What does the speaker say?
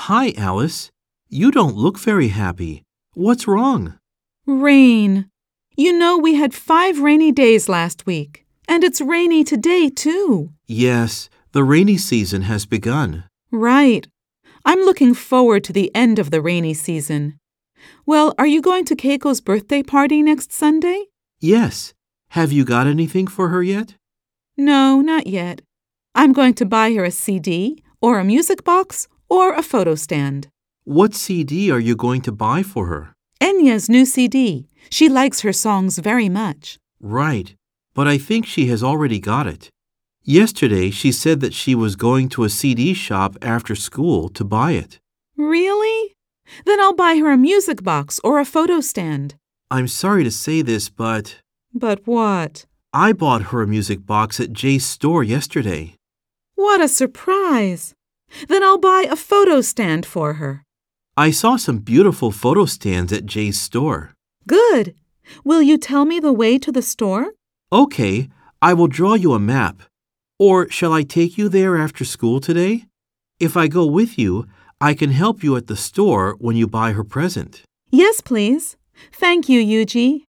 Hi, Alice. You don't look very happy. What's wrong? Rain. You know we had 5 rainy days last week, and it's rainy today, too. Yes, the rainy season has begun. Right. I'm looking forward to the end of the rainy season. Well, are you going to Keiko's birthday party next Sunday? Yes. Have you got anything for her yet? No, not yet. I'm going to buy her a CD, or a music box, or a photo stand. What CD are you going to buy for her? Enya's new CD. She likes her songs very much. Right, but I think she has already got it. Yesterday, she said that she was going to a CD shop after school to buy it. Really? Then I'll buy her a music box or a photo stand. I'm sorry to say this, but But what? I bought her a music box at Jay's store yesterday. What a surprise! Then I'll buy a photo stand for her. I saw some beautiful photo stands at Jay's store. Good. Will you tell me the way to the store? Okay, I will draw you a map. Or shall I take you there after school today? If I go with you, I can help you at the store when you buy her present. Yes, please. Thank you, Yuji.